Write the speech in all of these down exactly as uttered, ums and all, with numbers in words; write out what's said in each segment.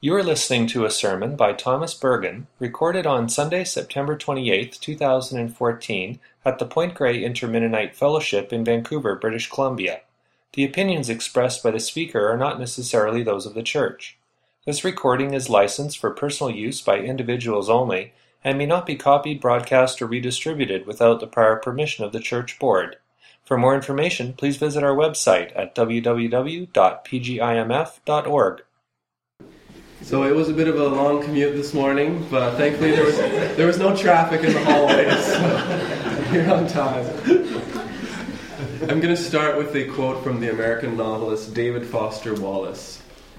You are listening to a sermon by Thomas Bergen, recorded on Sunday, September twenty-eighth, two thousand fourteen, at the Point Grey Inter-Mennonite Fellowship in Vancouver, British Columbia. The opinions expressed by the speaker are not necessarily those of the church. This recording is licensed for personal use by individuals only, and may not be copied, broadcast, or redistributed without the prior permission of the church board. For more information, please visit our website at w w w dot p g i m f dot org. So it was a bit of a long commute this morning, but thankfully there was there was no traffic in the hallways, so you're on time. I'm going to start with a quote from the American novelist David Foster Wallace.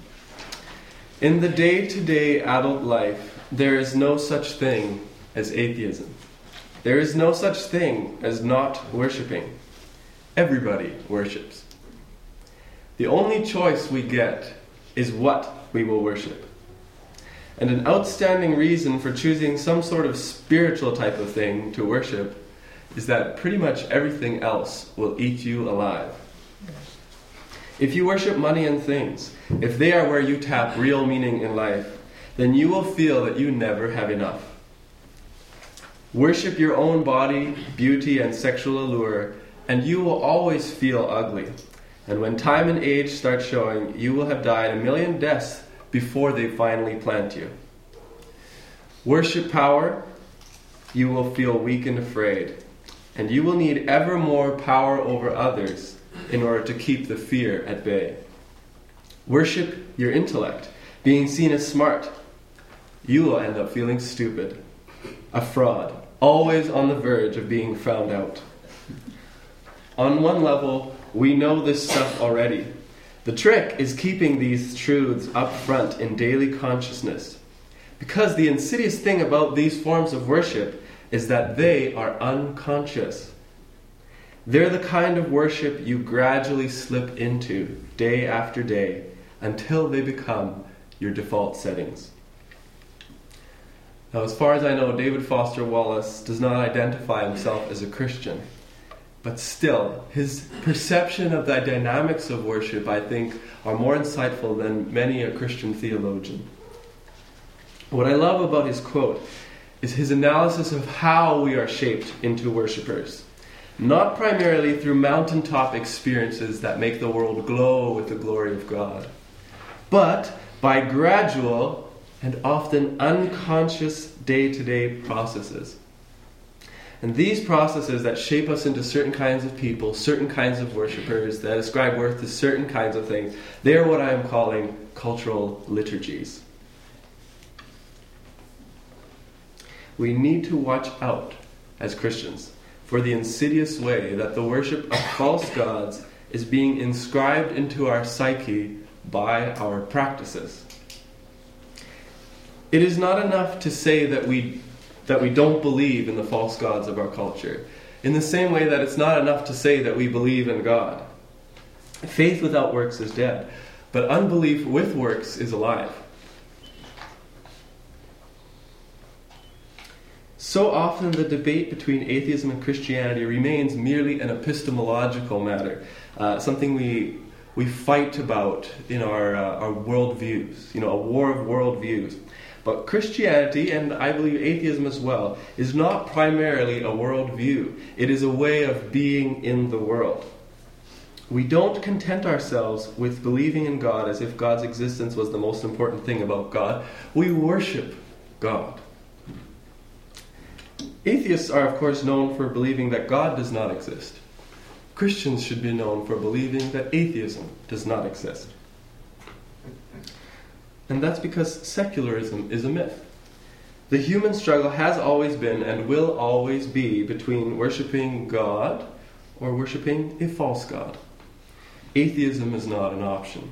In the day-to-day adult life, there is no such thing as atheism. There is no such thing as not worshipping. Everybody worships. The only choice we get is what we will worship. And an outstanding reason for choosing some sort of spiritual type of thing to worship is that pretty much everything else will eat you alive. If you worship money and things, if they are where you tap real meaning in life, then you will feel that you never have enough. Worship your own body, beauty, and sexual allure, and you will always feel ugly. And when time and age start showing, you will have died a million deaths before they finally plant you. Worship power, you will feel weak and afraid, and you will need ever more power over others in order to keep the fear at bay. Worship your intellect, being seen as smart. You will end up feeling stupid, a fraud, always on the verge of being found out. On one level, we know this stuff already. The trick is keeping these truths up front in daily consciousness. Because the insidious thing about these forms of worship is that they are unconscious. They're the kind of worship you gradually slip into day after day until they become your default settings. Now, as far as I know, David Foster Wallace does not identify himself as a Christian. But still, his perception of the dynamics of worship, I think, are more insightful than many a Christian theologian. What I love about his quote is his analysis of how we are shaped into worshipers. Not primarily through mountaintop experiences that make the world glow with the glory of God, but by gradual and often unconscious day-to-day processes. And these processes that shape us into certain kinds of people, certain kinds of worshipers, that ascribe worth to certain kinds of things, they are what I am calling cultural liturgies. We need to watch out, as Christians, for the insidious way that the worship of false gods is being inscribed into our psyche by our practices. It is not enough to say that we that we don't believe in the false gods of our culture, in the same way that it's not enough to say that we believe in God. Faith without works is dead, but unbelief with works is alive. So often the debate between atheism and Christianity remains merely an epistemological matter, uh, something we we fight about in our uh, our worldviews, you know, a war of worldviews. But Christianity, and I believe atheism as well, is not primarily a worldview. It is a way of being in the world. We don't content ourselves with believing in God as if God's existence was the most important thing about God. We worship God. Atheists are, of course, known for believing that God does not exist. Christians should be known for believing that atheism does not exist. And that's because secularism is a myth. The human struggle has always been and will always be between worshipping God or worshipping a false god. Atheism is not an option.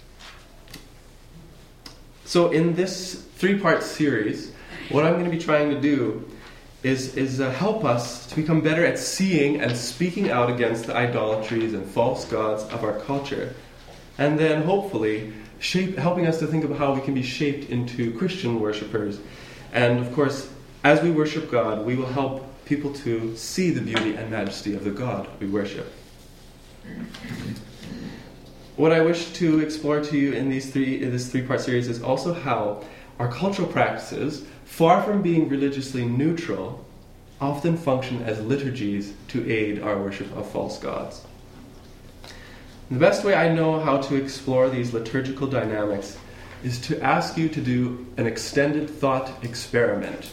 So in this three-part series, what I'm going to be trying to do is, is uh, help us to become better at seeing and speaking out against the idolatries and false gods of our culture. And then hopefully Shape, helping us to think about how we can be shaped into Christian worshipers. And of course, as we worship God, we will help people to see the beauty and majesty of the God we worship. what I wish to explore to you in these three in this three-part series is also how our cultural practices, far from being religiously neutral, often function as liturgies to aid our worship of false gods. The best way I know how to explore these liturgical dynamics is to ask you to do an extended thought experiment.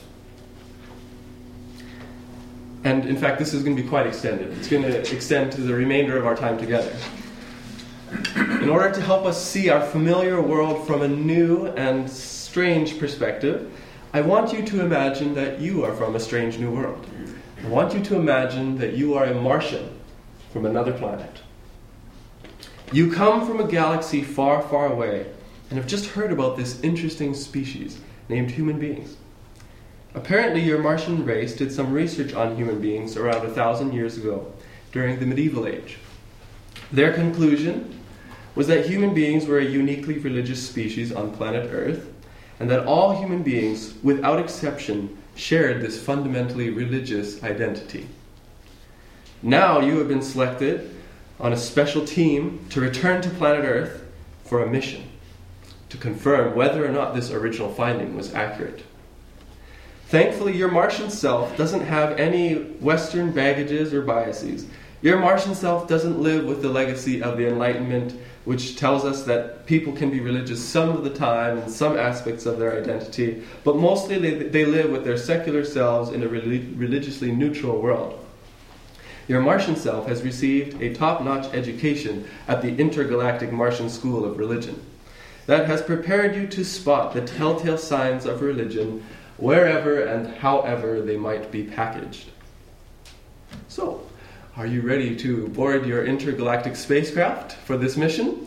And in fact, this is going to be quite extended. It's going to extend to the remainder of our time together. In order to help us see our familiar world from a new and strange perspective, I want you to imagine that you are from a strange new world. I want you to imagine that you are a Martian from another planet. You come from a galaxy far, far away and have just heard about this interesting species named human beings. Apparently, your Martian race did some research on human beings around a thousand years ago during the medieval age. Their conclusion was that human beings were a uniquely religious species on planet Earth, and that all human beings, without exception, shared this fundamentally religious identity. Now you have been selected on a special team to return to planet Earth for a mission to confirm whether or not this original finding was accurate. Thankfully, your Martian self doesn't have any Western baggages or biases. Your Martian self doesn't live with the legacy of the Enlightenment, which tells us that people can be religious some of the time in some aspects of their identity, but mostly they, they live with their secular selves in a relig- religiously neutral world. Your Martian self has received a top-notch education at the Intergalactic Martian School of Religion that has prepared you to spot the telltale signs of religion wherever and however they might be packaged. So, are you ready to board your intergalactic spacecraft for this mission?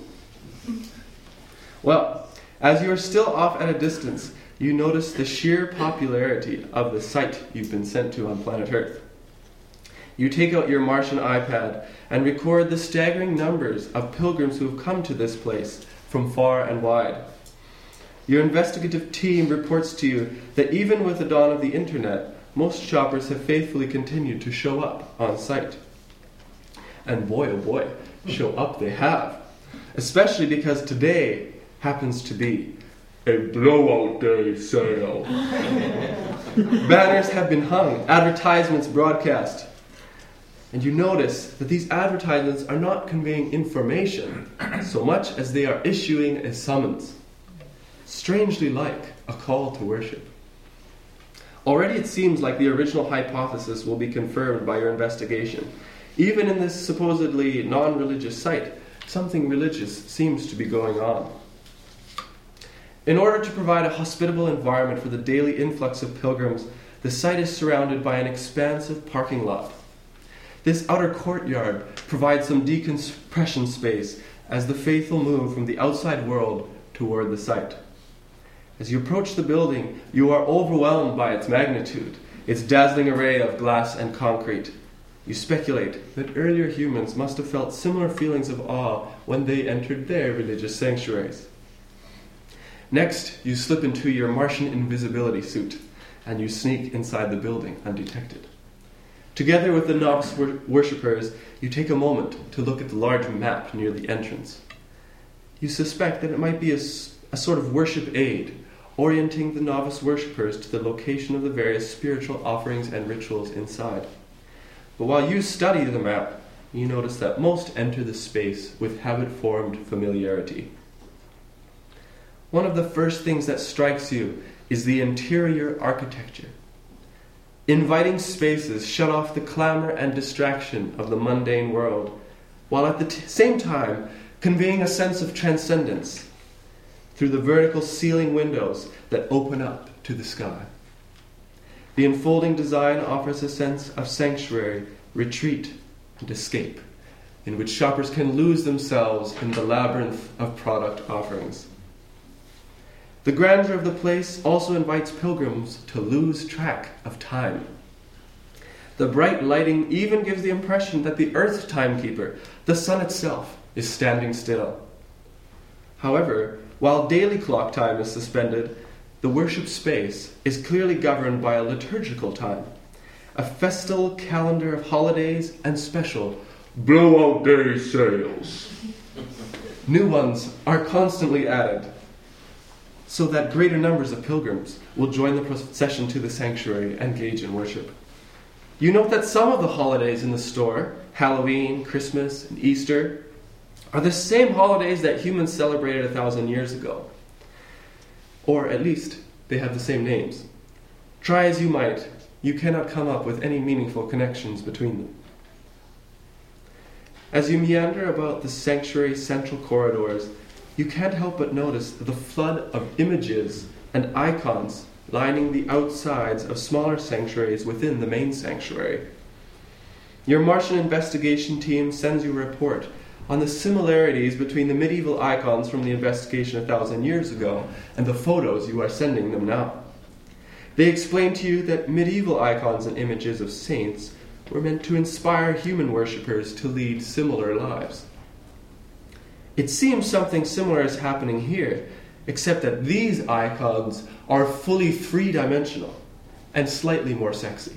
Well, as you are still off at a distance, you notice the sheer popularity of the site you've been sent to on planet Earth. You take out your Martian iPad and record the staggering numbers of pilgrims who have come to this place from far and wide. Your investigative team reports to you that even with the dawn of the internet, most shoppers have faithfully continued to show up on site. And boy, oh boy, show up they have. Especially because today happens to be a blowout day sale. Banners have been hung, advertisements broadcast. And you notice that these advertisements are not conveying information so much as they are issuing a summons. Strangely like a call to worship. Already it seems like the original hypothesis will be confirmed by your investigation. Even in this supposedly non-religious site, something religious seems to be going on. In order to provide a hospitable environment for the daily influx of pilgrims, the site is surrounded by an expansive parking lot. This outer courtyard provides some decompression space as the faithful move from the outside world toward the site. As you approach the building, you are overwhelmed by its magnitude, its dazzling array of glass and concrete. You speculate that earlier humans must have felt similar feelings of awe when they entered their religious sanctuaries. Next, you slip into your Martian invisibility suit, and you sneak inside the building undetected. Together with the novice wor- worshippers, you take a moment to look at the large map near the entrance. You suspect that it might be a, a sort of worship aid, orienting the novice worshippers to the location of the various spiritual offerings and rituals inside. But while you study the map, you notice that most enter the space with habit-formed familiarity. One of the first things that strikes you is the interior architecture. Inviting spaces shut off the clamor and distraction of the mundane world, while at the t- same time conveying a sense of transcendence through the vertical ceiling windows that open up to the sky. The unfolding design offers a sense of sanctuary, retreat, and escape, in which shoppers can lose themselves in the labyrinth of product offerings. The grandeur of the place also invites pilgrims to lose track of time. The bright lighting even gives the impression that the Earth's timekeeper, the sun itself, is standing still. However, while daily clock time is suspended, the worship space is clearly governed by a liturgical time, a festal calendar of holidays and special blowout day sales. new ones are constantly added, so that greater numbers of pilgrims will join the procession to the sanctuary and engage in worship. You note that some of the holidays in the store, Halloween, Christmas, and Easter, are the same holidays that humans celebrated a thousand years ago. Or at least, they have the same names. Try as you might, you cannot come up with any meaningful connections between them. As you meander about the sanctuary's central corridors, you can't help but notice the flood of images and icons lining the outsides of smaller sanctuaries within the main sanctuary. Your Martian investigation team sends you a report on the similarities between the medieval icons from the investigation a thousand years ago and the photos you are sending them now. They explain to you that medieval icons and images of saints were meant to inspire human worshippers to lead similar lives. It seems something similar is happening here, except that these icons are fully three-dimensional and slightly more sexy.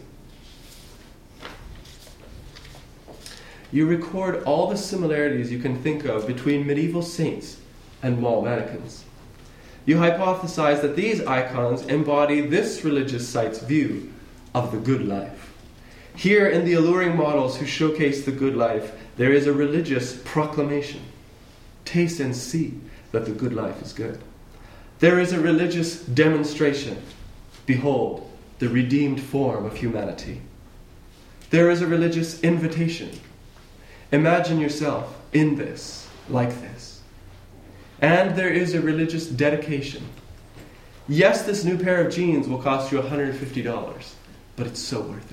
You record all the similarities you can think of between medieval saints and wall mannequins. You hypothesize that these icons embody this religious site's view of the good life. Here in the alluring models who showcase the good life, there is a religious proclamation. Taste and see that the good life is good. There is a religious demonstration. Behold, the redeemed form of humanity. There is a religious invitation. Imagine yourself in this, like this. And there is a religious dedication. Yes, this new pair of jeans will cost you one hundred fifty dollars, but it's so worth it.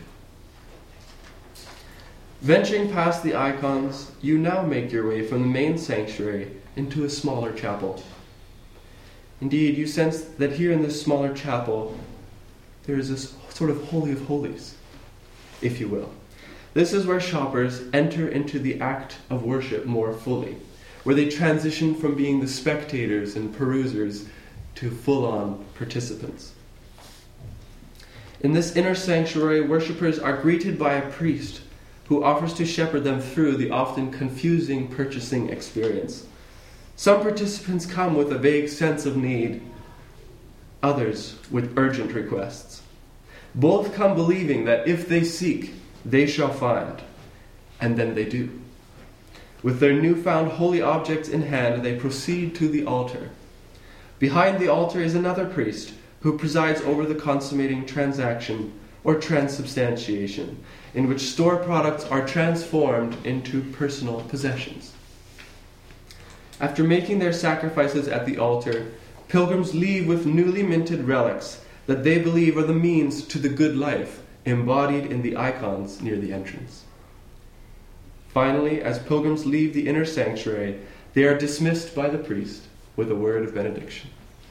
Venturing past the icons, you now make your way from the main sanctuary into a smaller chapel. Indeed, you sense that here in this smaller chapel, there is this sort of holy of holies, if you will. This is where shoppers enter into the act of worship more fully, where they transition from being the spectators and perusers to full-on participants. In this inner sanctuary, worshippers are greeted by a priest who offers to shepherd them through the often confusing purchasing experience. Some participants come with a vague sense of need, others with urgent requests. Both come believing that if they seek, they shall find, and then they do. With their newfound holy objects in hand, they proceed to the altar. Behind the altar is another priest who presides over the consummating transaction or transubstantiation, in which store products are transformed into personal possessions. After making their sacrifices at the altar, pilgrims leave with newly minted relics that they believe are the means to the good life embodied in the icons near the entrance. Finally, as pilgrims leave the inner sanctuary, they are dismissed by the priest with a word of benediction.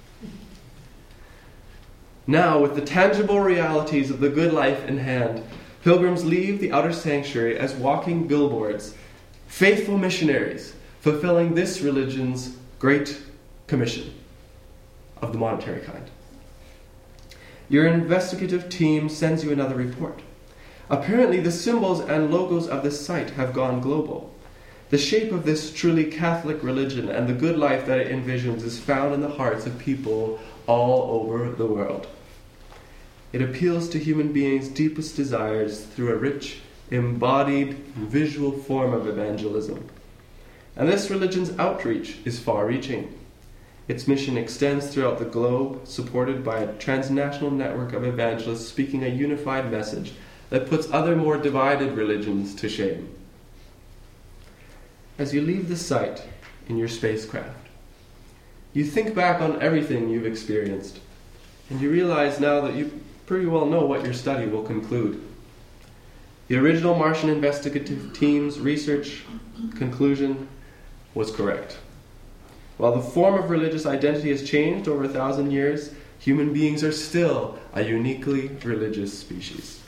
Now, with the tangible realities of the good life in hand, pilgrims leave the outer sanctuary as walking billboards, faithful missionaries, fulfilling this religion's great commission of the monetary kind. Your investigative team sends you another report. Apparently, the symbols and logos of this site have gone global. The shape of this truly Catholic religion and the good life that it envisions is found in the hearts of people all over the world. It appeals to human beings' deepest desires through a rich, embodied, visual form of evangelism. And this religion's outreach is far-reaching. Its mission extends throughout the globe, supported by a transnational network of evangelists speaking a unified message that puts other more divided religions to shame. As you leave the site in your spacecraft, you think back on everything you've experienced, and you realize now that you pretty well know what your study will conclude. The original Martian investigative team's research conclusion was correct. While the form of religious identity has changed over a thousand years, human beings are still a uniquely religious species.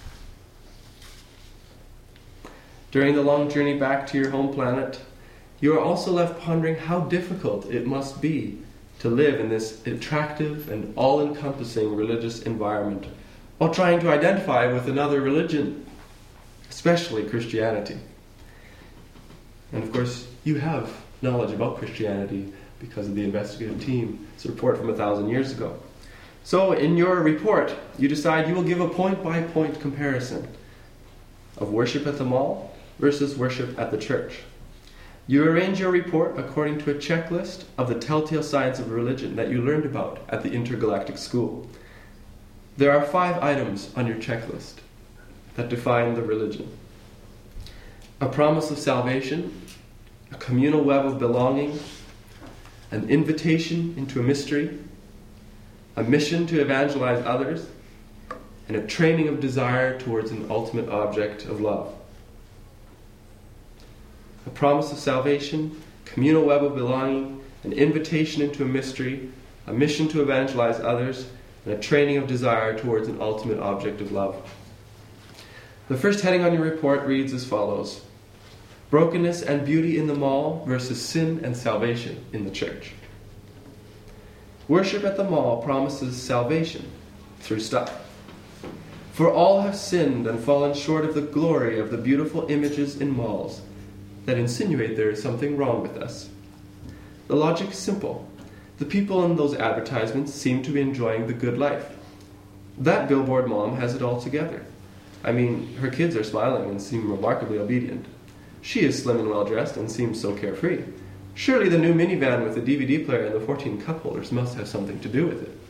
During the long journey back to your home planet, you are also left pondering how difficult it must be to live in this attractive and all-encompassing religious environment while trying to identify with another religion, especially Christianity. And of course, you have knowledge about Christianity because of the investigative team's report from a thousand years ago. So in your report, you decide you will give a point-by-point comparison of worship at the mall versus worship at the church. You arrange your report according to a checklist of the telltale signs of religion that you learned about at the intergalactic school. There are five items on your checklist that define the religion: a promise of salvation, a communal web of belonging, an invitation into a mystery, a mission to evangelize others, and a training of desire towards an ultimate object of love. A promise of salvation, communal web of belonging, an invitation into a mystery, a mission to evangelize others, and a training of desire towards an ultimate object of love. The first heading on your report reads as follows: brokenness and beauty in the mall versus sin and salvation in the church. Worship at the mall promises salvation through stuff. For all have sinned and fallen short of the glory of the beautiful images in malls that insinuate there is something wrong with us. The logic is simple. The people in those advertisements seem to be enjoying the good life. That billboard mom has it all together. I mean, her kids are smiling and seem remarkably obedient. She is slim and well-dressed and seems so carefree. Surely the new minivan with the D V D player and the fourteen cup holders must have something to do with it.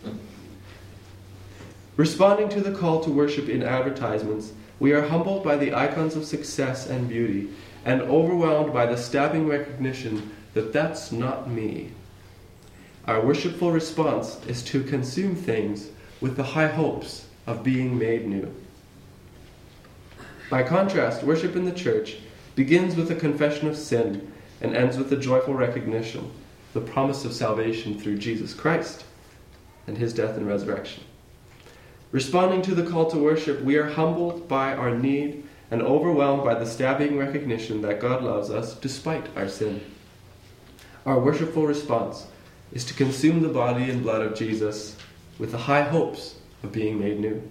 Responding to the call to worship in advertisements, we are humbled by the icons of success and beauty, and overwhelmed by the stabbing recognition that that's not me. Our worshipful response is to consume things with the high hopes of being made new. By contrast, worship in the church begins with a confession of sin and ends with the joyful recognition, the promise of salvation through Jesus Christ and his death and resurrection. Responding to the call to worship, we are humbled by our need and overwhelmed by the stabbing recognition that God loves us despite our sin. Our worshipful response is to consume the body and blood of Jesus with the high hopes of being made new.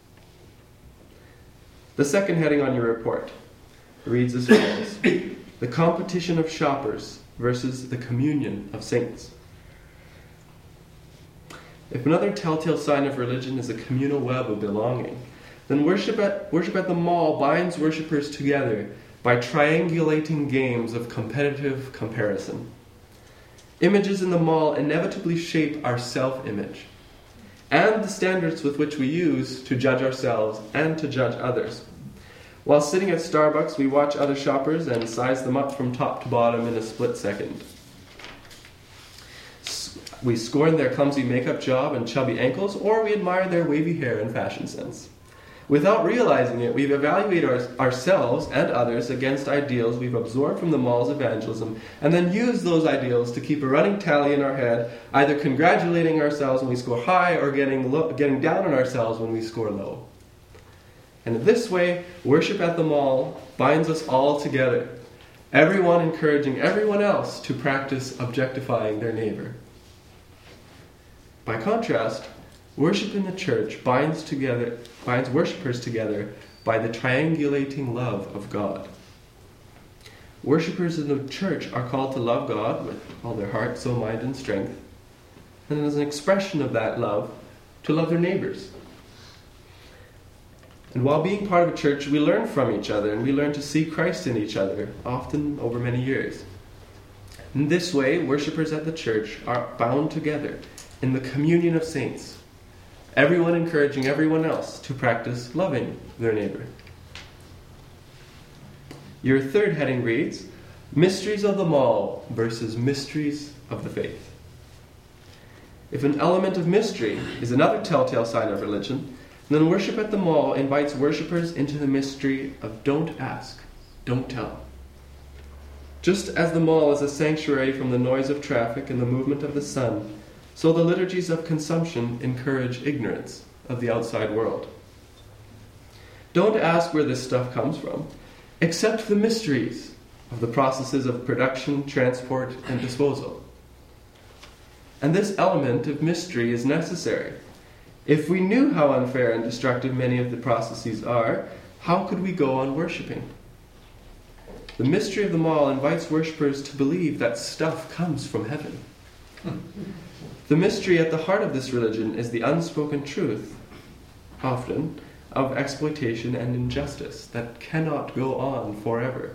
The second heading on your report reads as follows: the competition of shoppers versus the communion of saints. If another telltale sign of religion is a communal web of belonging, then worship at, worship at the mall binds worshippers together by triangulating games of competitive comparison. Images in the mall inevitably shape our self-image and the standards with which we use to judge ourselves and to judge others. While sitting at Starbucks, we watch other shoppers and size them up from top to bottom in a split second. We scorn their clumsy makeup job and chubby ankles, or we admire their wavy hair and fashion sense. Without realizing it, we've evaluated our, ourselves and others against ideals we've absorbed from the mall's evangelism, and then use those ideals to keep a running tally in our head, either congratulating ourselves when we score high or getting, low, getting down on ourselves when we score low. And in this way, worship at the mall binds us all together, everyone encouraging everyone else to practice objectifying their neighbor. By contrast, worship in the church binds together, binds worshippers together by the triangulating love of God. Worshippers in the church are called to love God with all their heart, soul, mind, and strength, and as an expression of that love, to love their neighbors. And while being part of a church, we learn from each other, and we learn to see Christ in each other, often over many years. In this way, worshippers at the church are bound together in the communion of saints, everyone encouraging everyone else to practice loving their neighbor. Your third heading reads, Mysteries of the Mall versus Mysteries of the Faith. If an element of mystery is another telltale sign of religion, then worship at the mall invites worshippers into the mystery of don't ask, don't tell. Just as the mall is a sanctuary from the noise of traffic and the movement of the sun, so the liturgies of consumption encourage ignorance of the outside world. Don't ask where this stuff comes from. Accept the mysteries of the processes of production, transport, and disposal. And this element of mystery is necessary. If we knew how unfair and destructive many of the processes are, how could we go on worshipping? The mystery of the mall invites worshippers to believe that stuff comes from heaven. The mystery at the heart of this religion is the unspoken truth, often, of exploitation and injustice that cannot go on forever.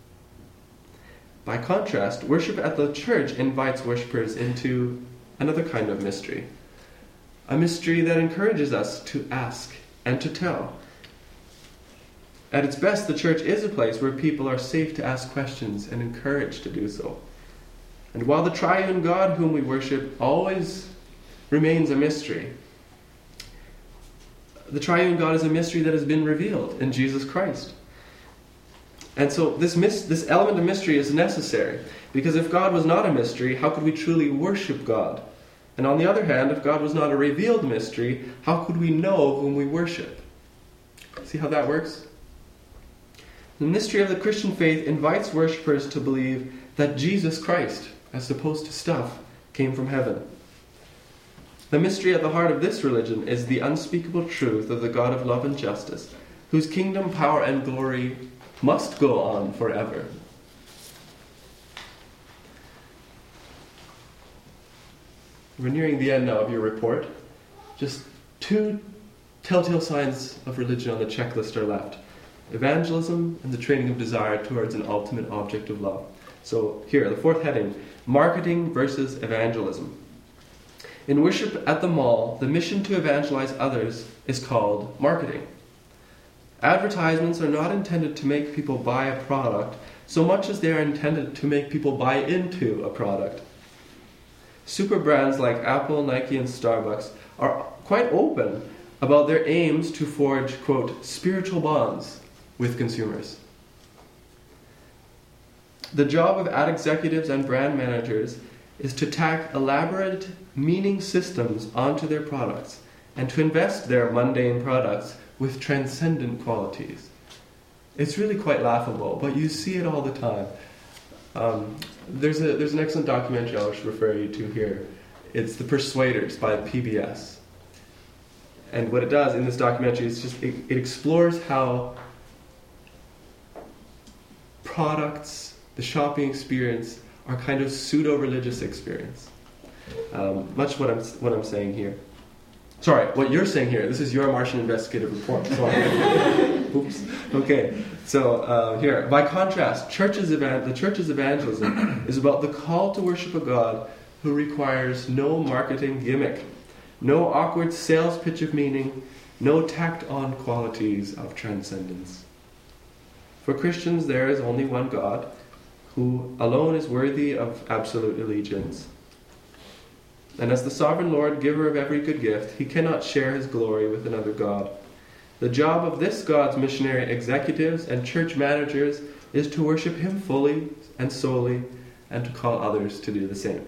By contrast, worship at the church invites worshippers into another kind of mystery, a mystery that encourages us to ask and to tell. At its best, the church is a place where people are safe to ask questions and encouraged to do so. And while the triune God whom we worship always remains a mystery, the triune God is a mystery that has been revealed in Jesus Christ. And so this mis- this element of mystery is necessary, because if God was not a mystery, how could we truly worship God? And on the other hand, if God was not a revealed mystery, how could we know whom we worship? See how that works? The mystery of the Christian faith invites worshippers to believe that Jesus Christ, as opposed to stuff, came from heaven. The mystery at the heart of this religion is the unspeakable truth of the God of love and justice, whose kingdom, power, and glory must go on forever. We're nearing the end now of your report. Just two telltale signs of religion on the checklist are left: evangelism and the training of desire towards an ultimate object of love. So here, the fourth heading, marketing versus evangelism. In worship at the mall, the mission to evangelize others is called marketing. Advertisements are not intended to make people buy a product so much as they are intended to make people buy into a product. Super brands like Apple, Nike, and Starbucks are quite open about their aims to forge, quote, spiritual bonds with consumers. The job of ad executives and brand managers is to tack elaborate meaning systems onto their products and to invest their mundane products with transcendent qualities. It's really quite laughable, but you see it all the time. Um, there's a there's an excellent documentary I'll refer you to here. It's The Persuaders by P B S. And what it does in this documentary is just it, it explores how products, the shopping experience, are kind of pseudo-religious experience. Um, much what I'm what I'm saying here. Sorry, what you're saying here. This is your Martian investigative report. Sorry. Oops. Okay. So uh, here, by contrast, church's evan- the church's evangelism is about the call to worship a God who requires no marketing gimmick, no awkward sales pitch of meaning, no tacked-on qualities of transcendence. For Christians, there is only one God, who alone is worthy of absolute allegiance. And as the sovereign Lord, giver of every good gift, he cannot share his glory with another God. The job of this God's missionary executives and church managers is to worship him fully and solely, and to call others to do the same.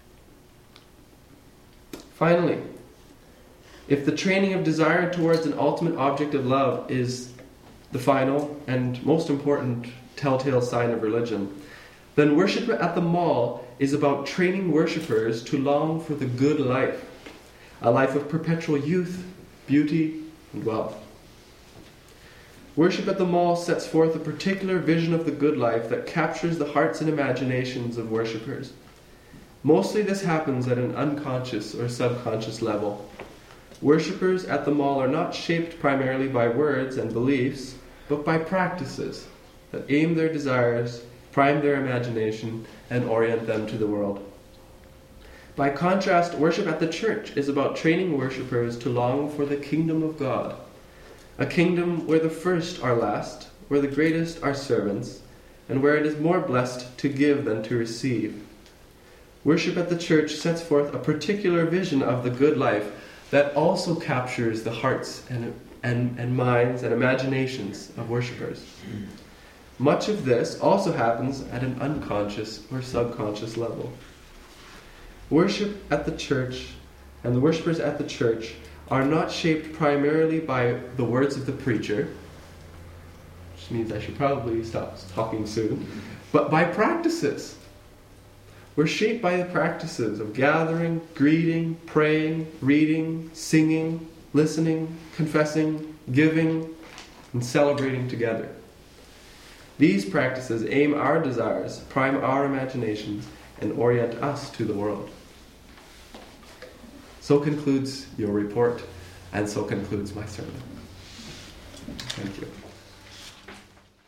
Finally, if the training of desire towards an ultimate object of love is the final and most important telltale sign of religion, then worship at the mall is about training worshippers to long for the good life, a life of perpetual youth, beauty, and wealth. Worship at the mall sets forth a particular vision of the good life that captures the hearts and imaginations of worshippers. Mostly this happens at an unconscious or subconscious level. Worshippers at the mall are not shaped primarily by words and beliefs, but by practices that aim their desires, prime their imagination, and orient them to the world. By contrast, worship at the church is about training worshippers to long for the kingdom of God, a kingdom where the first are last, where the greatest are servants, and where it is more blessed to give than to receive. Worship at the church sets forth a particular vision of the good life that also captures the hearts and, and, and minds and imaginations of worshippers. Much of this also happens at an unconscious or subconscious level. Worship at the church and the worshippers at the church are not shaped primarily by the words of the preacher, which means I should probably stop talking soon, but by practices. We're shaped by the practices of gathering, greeting, praying, reading, singing, listening, confessing, giving, and celebrating together. These practices aim our desires, prime our imaginations, and orient us to the world. So concludes your report, and so concludes my sermon. Thank you.